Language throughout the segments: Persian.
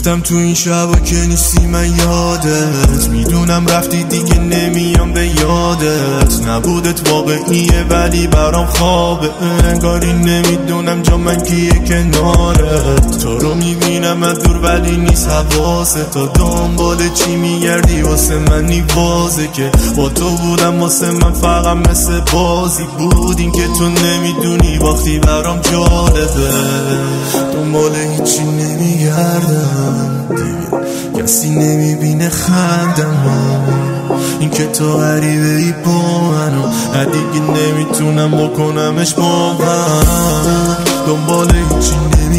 رفتم تو این شبا که نیستی من یادت میدونم رفتی دیگه نمیام به یادت نبودت واقعیه ولی برام خوابه انگاری نمیدونم جا من کیه کنارت تو رو میبینم از دور ولی نیست حواست تا دنبال چی میگردی واسه من نیوازه که با تو بودم واسه من فقط مثل بازی بود این که تو نمیدونی وقتی برام جالبه دنبال هیچی نمیگردم دیگه کسی نمیبینه خندم این که تو غریبه ای با منو دیگه نمیتونم بکنمش باور دنبال هیچی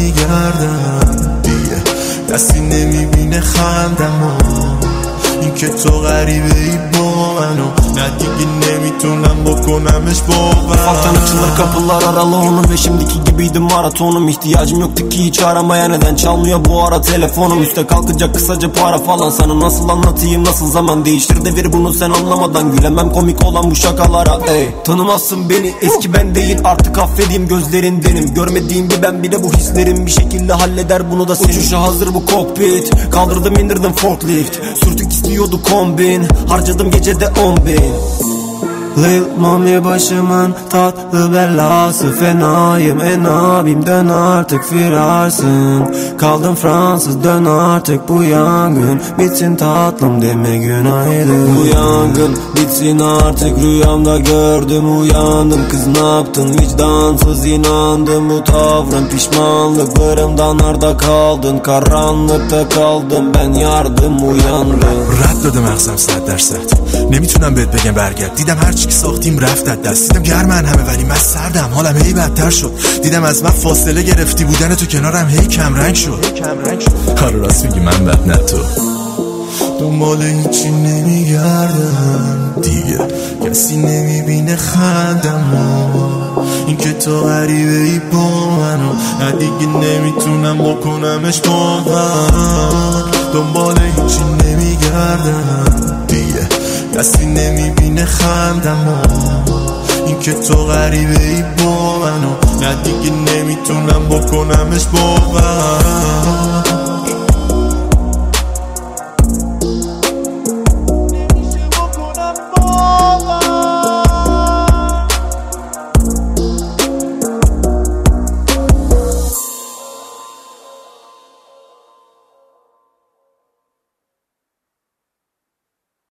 نمیگردم دیگه کسی نمیبینه خندم این که تو غریبه ای با منو دیگه nemitunam bokunammış bu Ufaktan açılır kapılar aralığının ve şimdiki gibiydi maratonum. İhtiyacım yoktu ki hiç aramaya, neden çalmıyor bu ara telefonum. Üste kalkacak kısaca para falan, sana nasıl anlatayım, nasıl zaman değiştir devir bunu sen anlamadan. Gülemem komik olan bu şakalara tanımazsın beni, eski ben değil artık affedeyim gözlerindenim. Görmediğim bir ben bile bu hislerim bir şekilde halleder bunu da senin. Uçuşa hazır bu kokpit, kaldırdım indirdim forklift. Sürtük istiyordu kombin, harcadım gecede 10.000. Lil Mami başımın tatlı belası, fenayım en abim dön artık firarsın. Kaldım Fransız dön artık bu yangın bitsin tatlım deme günaydın. Bu yangın bitsin artık rüyamda gördüm uyandım. Kız ne yaptın vicdansız, inandım bu tavrın, pişmanlıklarımdan arda kaldın. Karanlıkta kaldım ben, yardım uyandım. رد داده مغزم 100%. نمیتونم بهت بگم برگرد. دیدم هر چی که ساختیم رفت از دست. دیدم گرمن همه ولی من سردم، حالم هی بدتر شد. دیدم از من فاصله گرفتی، بودن تو کنارم هی کم رنگ شد. آره راست میگی من بد نه تو. دنبال هیچی نمیگردم دیگه، کسی نمیبینه خندم این که تو غریبه ای با منو دیگه نمیتونم بکنمش باور. دنبال هیچی نمیگردم دیگه، کسی نمیبینه خندم این که تو غریبه ای با منو دیگه نمیتونم بکنمش باور.